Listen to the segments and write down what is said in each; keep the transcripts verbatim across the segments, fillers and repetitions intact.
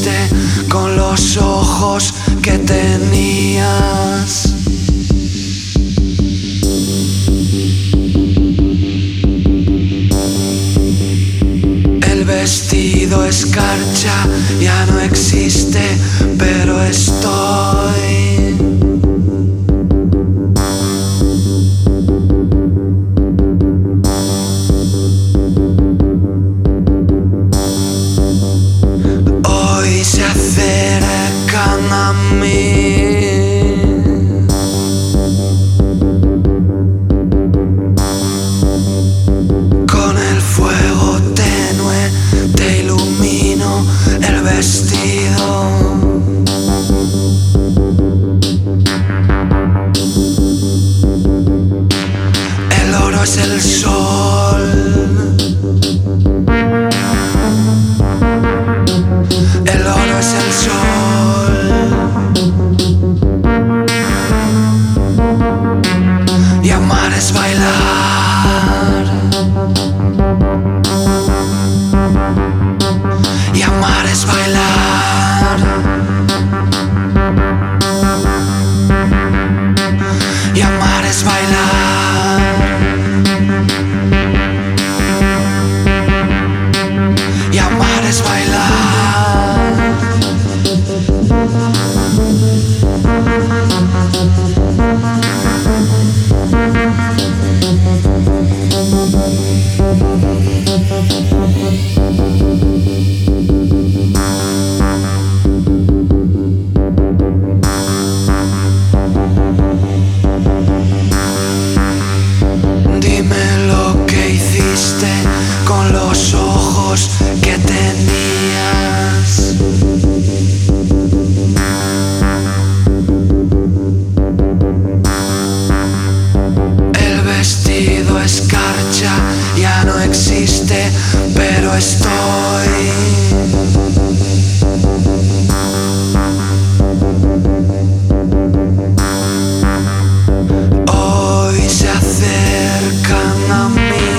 existe con los ojos que tenías. El vestido escarcha, ya no existe, pero estoy. Hoy se acercan a mí. Con el fuego tenue te ilumino el vestido. El oro es el sol. El oro es el sol. Y amar es bailar. Y amar es bailar. Y amar es bailar. Y amar es bailar. Dime lo que hiciste con los ojos que tenías. El vestido escarcha, ya no existe, pero estoy. Hoy se acercan a mí.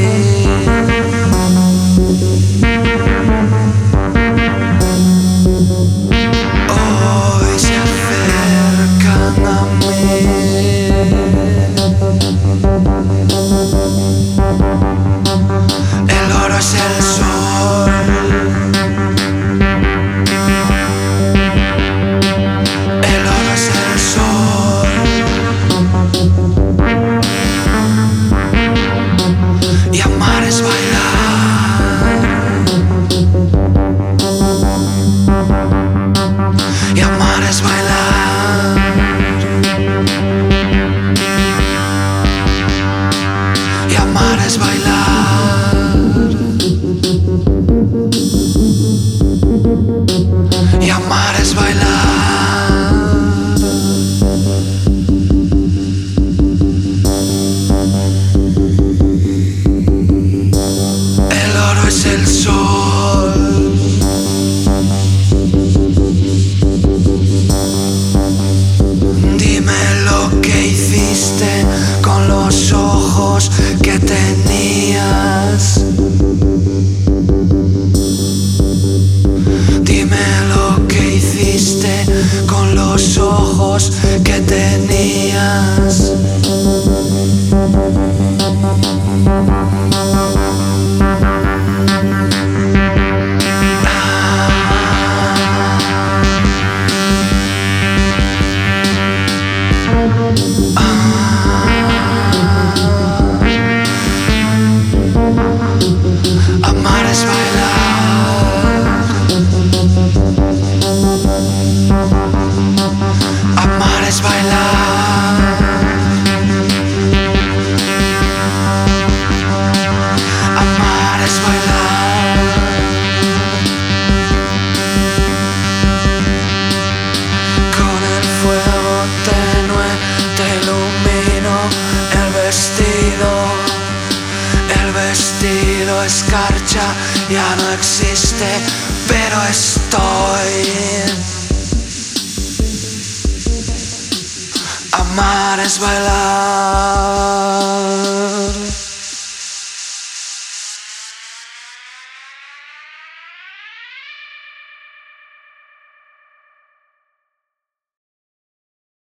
Hoy se acercan a mí. El oro es el sol. El oro es el sol. Y amar es bailar. Y amar es bailar. Y amar es bailar. Y amar es bailar. El oro es el sol. Dime lo que hiciste con los ojos que tenías. Dime lo que hiciste con los ojos que tenías. Amar es bailar. Amar es bailar. Amar es bailar. Con el fuego tenue te ilumino el vestido. El vestido escarcha, ya no existe, pero estoy. Amar es bailar.